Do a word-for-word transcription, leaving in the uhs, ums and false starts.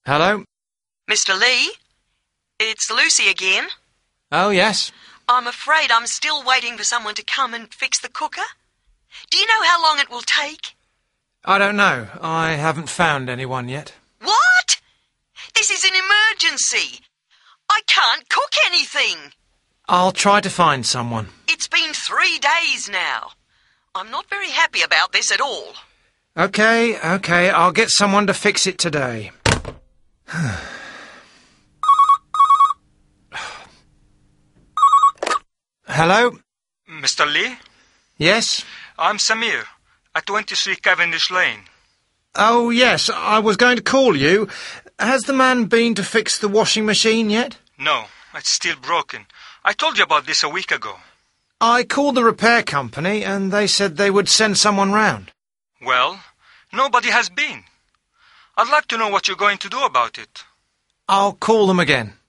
Hello? Mister Lee? It's Lucy again. Oh, yes. I'm afraid I'm still waiting for someone to come and fix the cooker. Do you know how long it will take? I don't know. I haven't found anyone yet. What? This is an emergency. I can't cook anything. I'll try to find someone. It's been three days now. I'm not very happy about this at all. OK, OK, I'll get someone to fix it today. Hello? Mister Lee? Yes? I'm Samir, at twenty-three Cavendish Lane. Oh, yes, I was going to call you. Has the man been to fix the washing machine yet? No, it's still broken. I told you about this a week ago. I called the repair company and they said they would send someone round. Well, nobody has been. I'd like to know what you're going to do about it. I'll call them again.